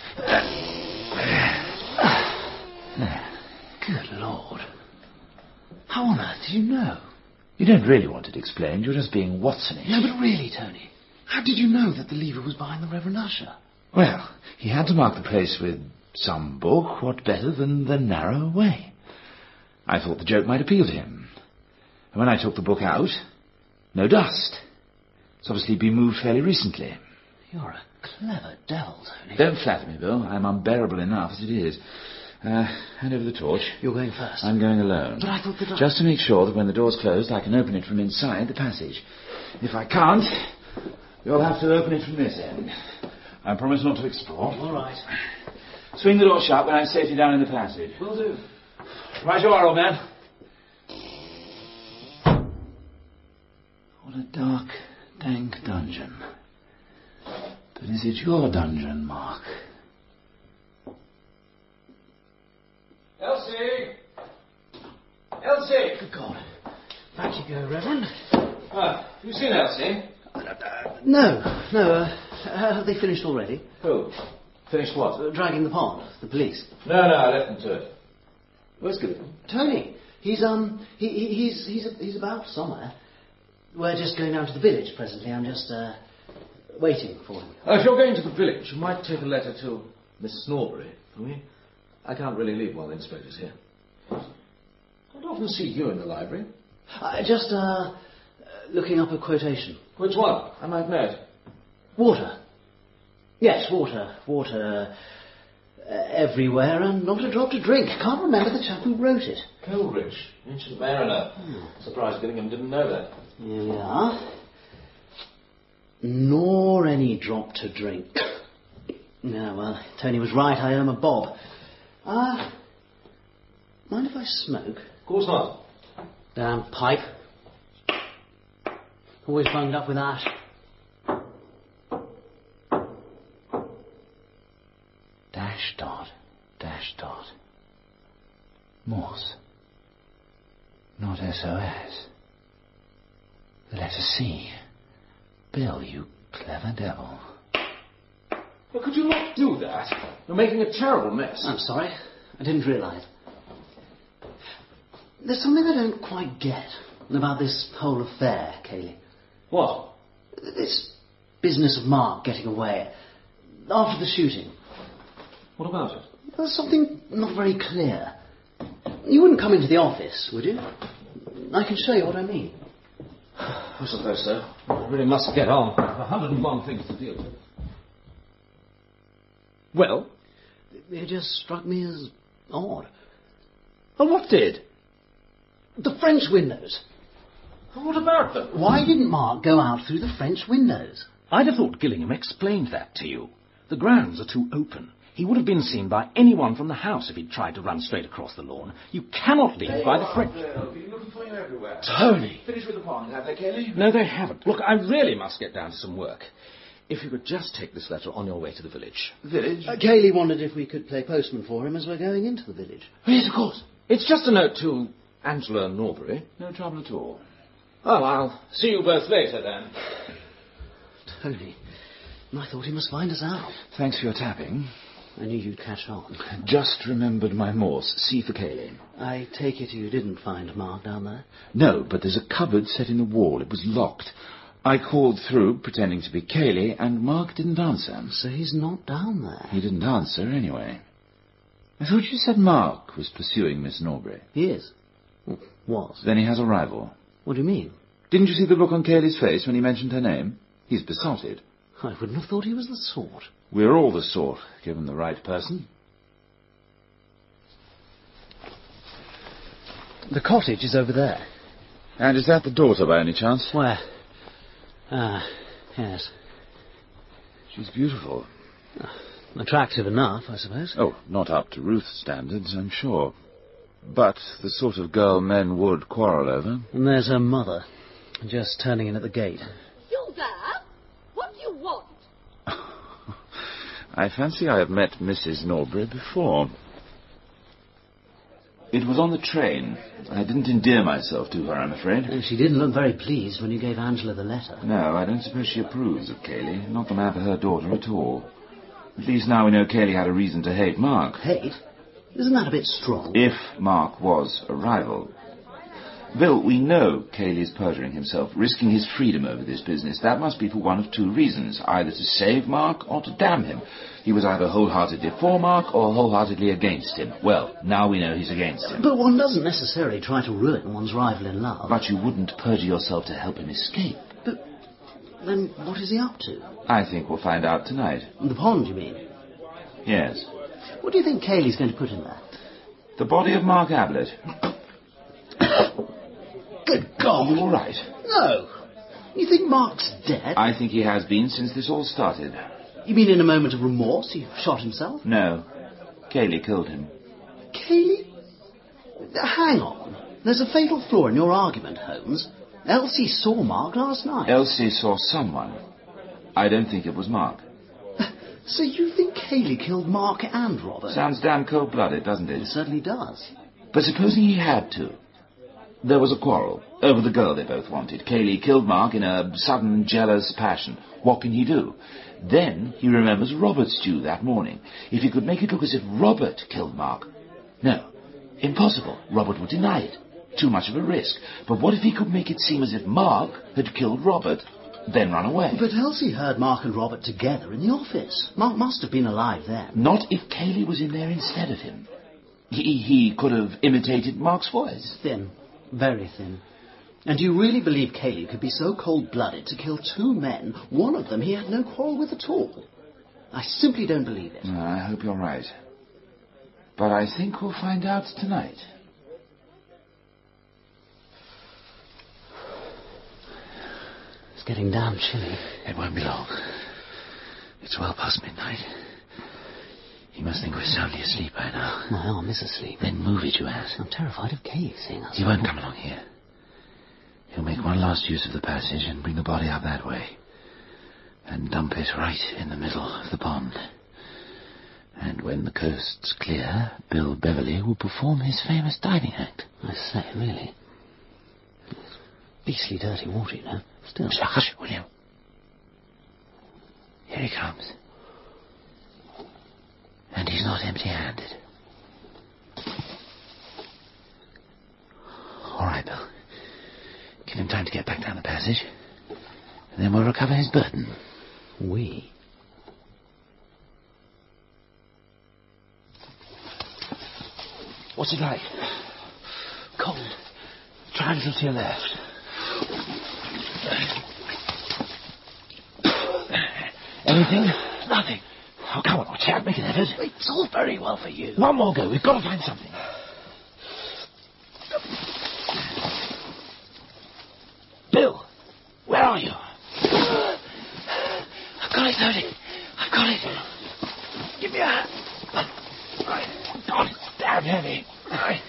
Good Lord. How on earth did you know? You don't really want it explained. You're just being Watsonish. No, but really, Tony. How did you know that the lever was behind the Reverend Usher? Well, he had to mark the place with some book. What better than The Narrow Way? I thought the joke might appeal to him. And when I took the book out, no dust. It's obviously been moved fairly recently. You're a clever devil, Tony. Don't flatter me, Bill. I'm unbearable enough as it is. Hand over the torch. You're going first. I'm going alone. But I thought that Just to make sure that when the door's closed, I can open it from inside the passage. If I can't, you'll have to open it from this end. I promise not to explore. All right. Swing the door shut when I'm safely down in the passage. Will do. Right you are, old man. What a dark, dank dungeon. But is it your dungeon, Mark? Elsie! Elsie! Good God. Back you go, Reverend. Have you seen Elsie? No. Have they finished already? Who? Finished what? Dragging the pond. The police. No, I left them to it. Where's Goodman? Tony. He's about somewhere. We're just going down to the village presently. I'm just waiting for him. If you're going to the village, you might take a letter to Mrs. Norbury for me. I can't really leave while the inspector's here. I don't often see you in the library. Just looking up a quotation. Which one? I might know it. Water. Yes, water. Water everywhere and not a drop to drink. Can't remember the chap who wrote it. Coleridge, Ancient Mariner. Surprised Gillingham didn't know that. Here we are. Nor any drop to drink. No, well, Tony was right. I owe him a bob. Mind if I smoke? Of course not. Damn pipe. Always bunged up with that. Morse. Not SOS. The letter C. Bill, you clever devil. Well, could you not do that? You're making a terrible mess. I'm sorry. I didn't realise. There's something I don't quite get about this whole affair, Cayley. What? This business of Mark getting away after the shooting. What about it? There's something not very clear. You wouldn't come into the office, would you? I can show you what I mean. I suppose so. I really must get on. 101 things to deal with. Well? It just struck me as odd. Well, what did? The French windows. What about them? Why didn't Mark go out through the French windows? I'd have thought Gillingham explained that to you. The grounds are too open. He would have been seen by anyone from the house if he'd tried to run straight across the lawn. You cannot leave by the French. Been looking for you everywhere. Tony! Finished with the pond, have they, Cayley? No, they haven't. Look, I really must get down to some work. If you could just take this letter on your way to the village. Village? Cayley wondered if we could play postman for him as we're going into the village. Yes, of course. It's just a note to Angela Norbury. No trouble at all. Well, I'll see you both later, then. Tony, I thought he must find us out. Thanks for your tapping. I knew you'd catch on. Just remembered my Morse. C for Cayley. I take it you didn't find Mark down there? No, but there's a cupboard set in the wall. It was locked. I called through, pretending to be Cayley, and Mark didn't answer. So he's not down there? He didn't answer, anyway. I thought you said Mark was pursuing Miss Norbury. He is. Was. Then he has a rival. What do you mean? Didn't you see the look on Cayley's face when he mentioned her name? He's besotted. I wouldn't have thought he was the sort. We're all the sort, given the right person. The cottage is over there. And is that the daughter, by any chance? Where? Yes. She's beautiful. Attractive enough, I suppose. Oh, not up to Ruth's standards, I'm sure. But the sort of girl men would quarrel over. And there's her mother, just turning in at the gate. You there? What do you want? I fancy I have met Mrs. Norbury before. It was on the train. I didn't endear myself to her, I'm afraid. She didn't look very pleased when you gave Angela the letter. No, I don't suppose she approves of Cayley. Not the man for her daughter at all. At least now we know Cayley had a reason to hate Mark. Hate? Isn't that a bit strong? If Mark was a rival. Bill, we know Cayley's perjuring himself, risking his freedom over this business. That must be for one of two reasons, either to save Mark or to damn him. He was either wholeheartedly for Mark or wholeheartedly against him. Well, now we know he's against him. But one doesn't necessarily try to ruin one's rival in love. But you wouldn't perjure yourself to help him escape. But then what is he up to? I think we'll find out tonight. The pond, you mean? Yes. What do you think Cayley's going to put in there? The body of Mark Ablett. Good God! Are you all right? No. You think Mark's dead? I think he has been since this all started. You mean in a moment of remorse he shot himself? No. Cayley killed him. Cayley? Hang on. There's a fatal flaw in your argument, Holmes. Elsie saw Mark last night. Elsie saw someone. I don't think it was Mark. So you think Cayley killed Mark and Robert? Sounds damn cold-blooded, doesn't it? It certainly does. But supposing he had to. There was a quarrel over the girl they both wanted. Cayley killed Mark in a sudden, jealous passion. What can he do? Then he remembers Robert's due that morning. If he could make it look as if Robert killed Mark. No, impossible. Robert would deny it. Too much of a risk. But what if he could make it seem as if Mark had killed Robert, then run away? But Elsie heard Mark and Robert together in the office. Mark must have been alive then. Not if Cayley was in there instead of him. He could have imitated Mark's voice. Thin. Very thin. And do you really believe Cayley could be so cold-blooded to kill two men, one of them he had no quarrel with at all? I simply don't believe it. No, I hope you're right. But I think we'll find out tonight. It's getting damn chilly. It won't be long. It's well past midnight. You must think we're soundly asleep by now. My arm is asleep. Then move it, you ass. I'm terrified of Cayley seeing us. He won't come along here. He'll make one last use of the passage and bring the body up that way. And dump it right in the middle of the pond. And when the coast's clear, Bill Beverley will perform his famous diving act. I say, really. It's beastly dirty water, you know. Still. Hush, William. Here he comes. And he's not empty-handed. All right, Bill. Give him time to get back down the passage. And then we'll recover his burden. We? What's it like? Cold. Try a little to your left. Anything? Nothing. Oh, come on, old chap, make an effort. It's all very well for you. One more go. We've got to find something. Bill, where are you? I've got it, Tony. I've got it. Give me a hand. Right. God, it's damn heavy. Right.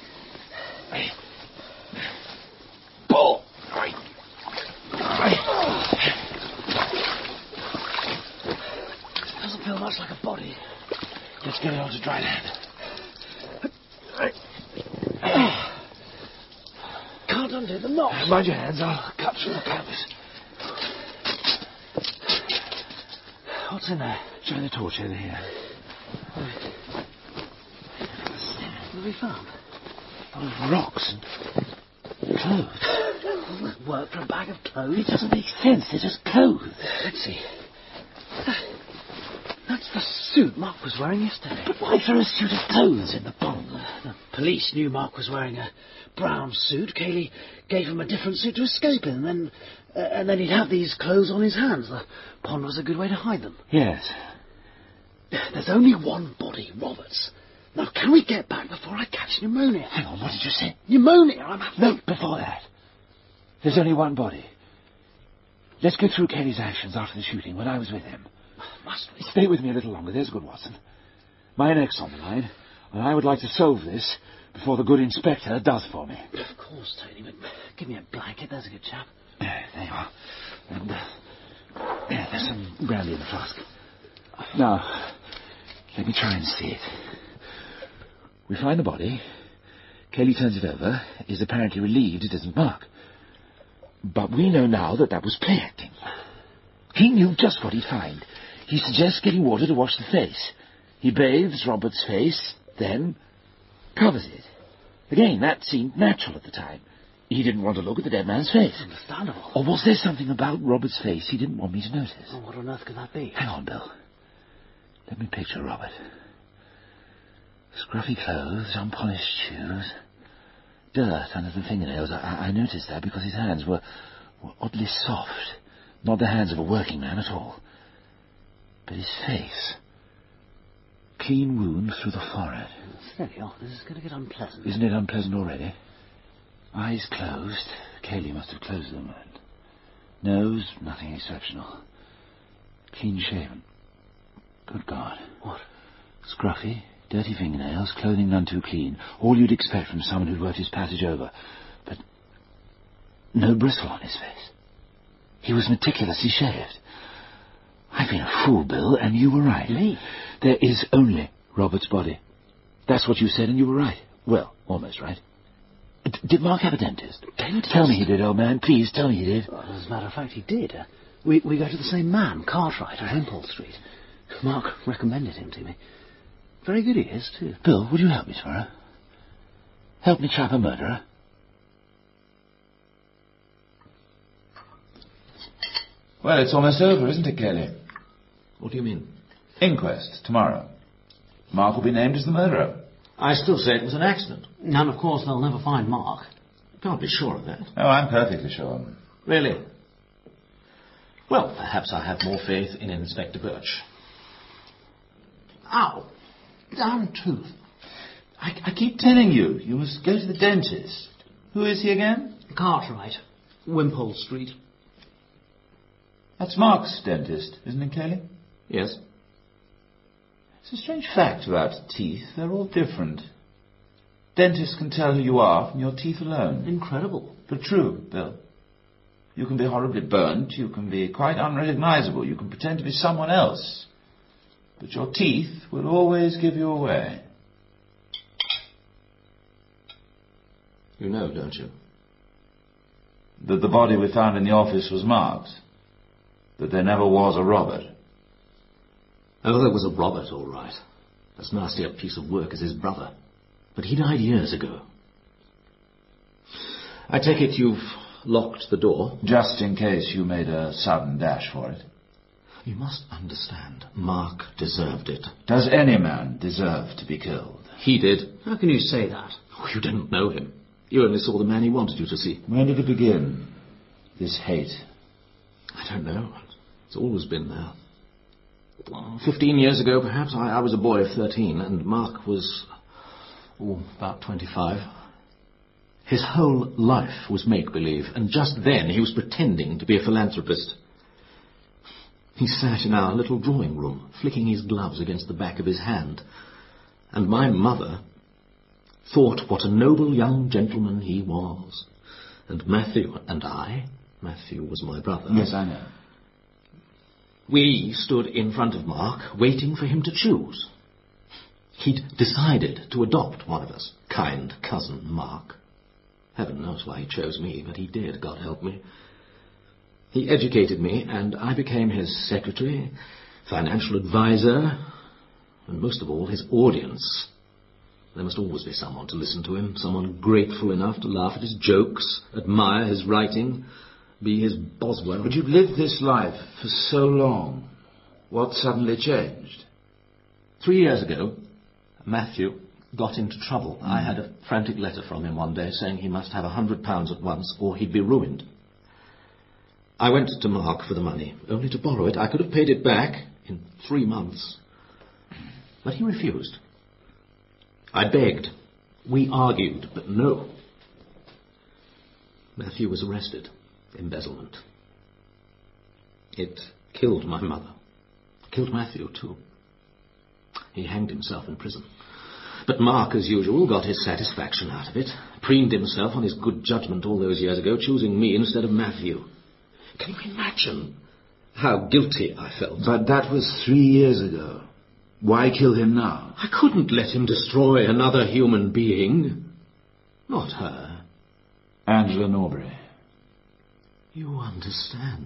Pull. Right. Doesn't feel much like a body. Let's get it onto dry land. Can't undo the knot. Mind your hands, I'll cut through the canvas. What's in there? Shine the torch over here. What have we found? Rocks and clothes. Doesn't that work for a bag of clothes? It doesn't make sense. They're just clothes. Let's see. That's the suit Mark was wearing yesterday. But why throw a suit of clothes in the pond? The police knew Mark was wearing a brown suit. Cayley gave him a different suit to escape in, and then he'd have these clothes on his hands. The pond was a good way to hide them. Yes. There's only one body, Roberts. Now, can we get back before I catch pneumonia? Hang on, what did you say? Pneumonia, I'm having... No, before that. There's only one body. Let's go through Cayley's actions after the shooting, when I was with him. Must we? Stay with me a little longer, there's good Watson. My neck's on the line, and I would like to solve this before the good inspector does for me. Of course, Tony, but give me a blanket, there's a good chap. There you are. And there's some brandy in the flask. Now, let me try and see it. We find the body. Cayley turns it over, is apparently relieved it isn't Mark. But we know now that that was play acting. He knew just what he'd find. He suggests getting water to wash the face. He bathes Robert's face, then covers it. Again, that seemed natural at the time. He didn't want to look at the dead man's face. Understandable. Or was there something about Robert's face he didn't want me to notice? Oh, what on earth could that be? Hang on, Bill. Let me picture Robert. Scruffy clothes, unpolished shoes, dirt under the fingernails. I noticed that because his hands were oddly soft. Not the hands of a working man at all. But his face. Clean wound through the forehead. Steady off, this is going to get unpleasant. Isn't it unpleasant already? Eyes closed. Cayley must have closed them. And nose, nothing exceptional. Clean shaven. Good God. What? Scruffy, dirty fingernails, clothing none too clean. All you'd expect from someone who'd worked his passage over. But no bristle on his face. He was meticulously shaved. I've been a fool, Bill, and you were right. Me? There is only Robert's body. That's what you said, and you were right. Well, almost right. Did Mark have a dentist? Dentist? Tell me he did, old man. Please, tell me he did. Well, as a matter of fact, he did. We go to the same man, Cartwright, at Wimpole Street. Mark recommended him to me. Very good he is, too. Bill, would you help me tomorrow? Help me trap a murderer? Well, it's almost over, isn't it, Cayley? What do you mean? Inquest, tomorrow. Mark will be named as the murderer. I still say it was an accident. And, of course, they'll never find Mark. Can't be sure of that. Oh, I'm perfectly sure. Really? Well, perhaps I have more faith in Inspector Birch. Ow! Damn tooth. I keep telling you, you must go to the dentist. Who is he again? Cartwright, Wimpole Street. That's Mark's dentist, isn't it, Cayley? Yes. It's a strange fact about teeth. They're all different. Dentists can tell who you are from your teeth alone. Incredible. But true, Bill. You can be horribly burnt. You can be quite unrecognizable. You can pretend to be someone else. But your teeth will always give you away. You know, don't you? That the body we found in the office was marked. That there never was a Robert. Oh, there was a Robert, all right. As nasty a piece of work as his brother. But he died years ago. I take it you've locked the door? Just in case you made a sudden dash for it. You must understand, Mark deserved it. Does any man deserve to be killed? He did. How can you say that? Oh, you didn't know him. You only saw the man he wanted you to see. When did it begin, this hate? I don't know. It's always been there. 15 years ago, perhaps, I was a boy of 13, and Mark was, about 25. His whole life was make-believe, and just then he was pretending to be a philanthropist. He sat in our little drawing room, flicking his gloves against the back of his hand, and my mother thought what a noble young gentleman he was. And Matthew and I, Matthew was my brother. Yes, I know. We stood in front of Mark, waiting for him to choose. He'd decided to adopt one of us, kind cousin Mark. Heaven knows why he chose me, but he did, God help me. He educated me, and I became his secretary, financial advisor, and most of all, his audience. There must always be someone to listen to him, someone grateful enough to laugh at his jokes, admire his writing, be his Boswell. But you've lived this life for so long. What suddenly changed? 3 years ago, Matthew got into trouble. I had a frantic letter from him one day saying he must have £100 at once or he'd be ruined. I went to Mark for the money, only to borrow it. I could have paid it back in 3 months. But he refused. I begged. We argued, but no. Matthew was arrested. Embezzlement. It killed my mother. Killed Matthew, too. He hanged himself in prison. But Mark, as usual, got his satisfaction out of it. Preened himself on his good judgment all those years ago, choosing me instead of Matthew. Can you imagine how guilty I felt? But that was 3 years ago. Why kill him now? I couldn't let him destroy another human being. Not her. Angela Norbury. You understand.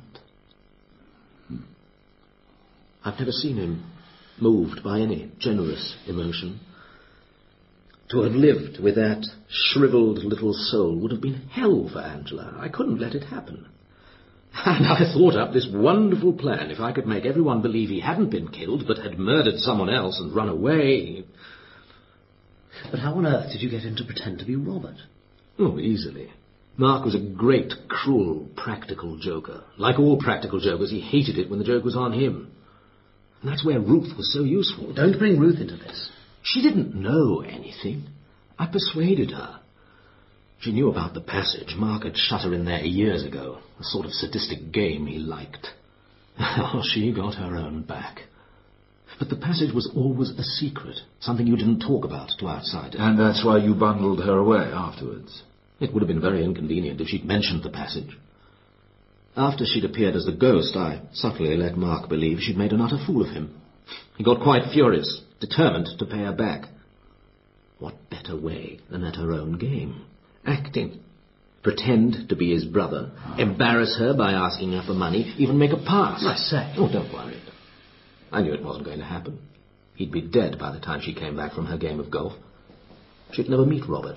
I've never seen him moved by any generous emotion. To have lived with that shriveled little soul would have been hell for Angela. I couldn't let it happen. And I thought up this wonderful plan. If I could make everyone believe he hadn't been killed, but had murdered someone else and run away. But how on earth did you get him to pretend to be Robert? Oh, easily. Mark was a great, cruel, practical joker. Like all practical jokers, he hated it when the joke was on him. And that's where Ruth was so useful. Don't bring Ruth into this. She didn't know anything. I persuaded her. She knew about the passage. Mark had shut her in there years ago. A sort of sadistic game he liked. Oh, she got her own back. But the passage was always a secret, something you didn't talk about to outsiders. And that's why you bundled her away afterwards. It would have been very inconvenient if she'd mentioned the passage. After she'd appeared as the ghost, I subtly let Mark believe she'd made an utter fool of him. He got quite furious, determined to pay her back. What better way than at her own game? Acting. Pretend to be his brother, embarrass her by asking her for money, even make a pass. I say. Oh, don't worry. I knew it wasn't going to happen. He'd be dead by the time she came back from her game of golf. She'd never meet Robert.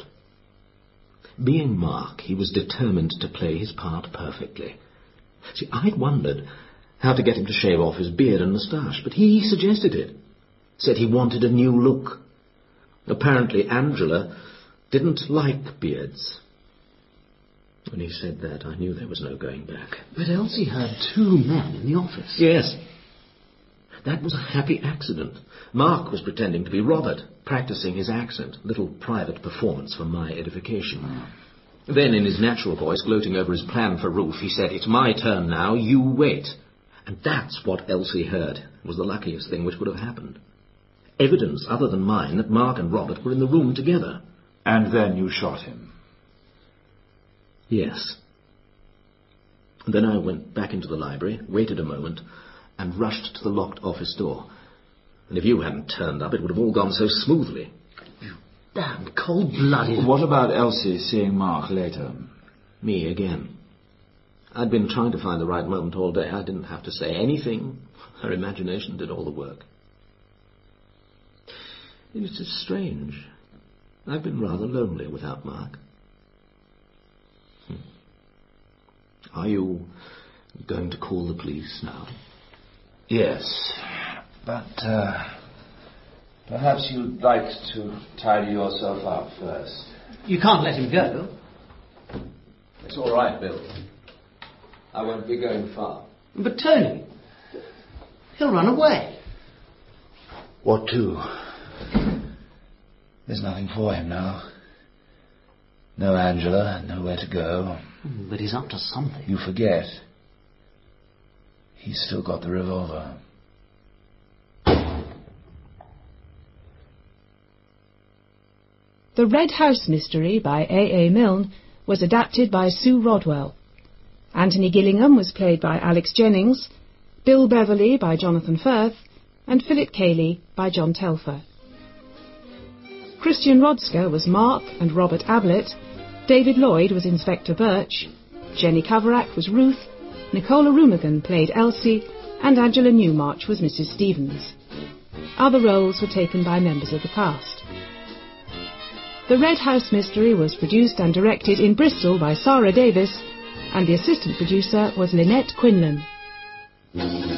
Being Mark, he was determined to play his part perfectly. See, I'd wondered how to get him to shave off his beard and moustache, but he suggested it. Said he wanted a new look. Apparently Angela didn't like beards. When he said that, I knew there was no going back. But Elsie had 2 men in the office. Yes. That was a happy accident. Mark was pretending to be Robert, practicing his accent, a little private performance for my edification. Then, in his natural voice, gloating over his plan for Ruth, he said, "It's my turn now, you wait." And that's what Elsie heard. It was the luckiest thing which could have happened. Evidence other than mine that Mark and Robert were in the room together. And then you shot him. Yes. And then I went back into the library, waited a moment, and rushed to the locked office door. And if you hadn't turned up, it would have all gone so smoothly. Damn cold-blooded. What about Elsie seeing Mark later? Me again. I'd been trying to find the right moment all day. I didn't have to say anything. Her imagination did all the work. It was just strange. I've been rather lonely without Mark. Are you going to call the police now? Yes, but perhaps you'd like to tidy yourself up first. You can't let him go. It's all right, Bill. I won't be going far. But Tony, he'll run away. What to? There's nothing for him now. No Angela, nowhere to go. But he's up to something. You forget. He's still got the revolver. The Red House Mystery by A. A. Milne was adapted by Sue Rodwell. Anthony Gillingham was played by Alex Jennings, Bill Beverley by Jonathan Firth, and Philip Cayley by John Telfer. Christian Rodsker was Mark and Robert Ablett, David Lloyd was Inspector Birch, Jenny Coverack was Ruth, Nicola Rumigan played Elsie, and Angela Newmarch was Mrs. Stevens. Other roles were taken by members of the cast. The Red House Mystery was produced and directed in Bristol by Sarah Davis, and the assistant producer was Lynette Quinlan.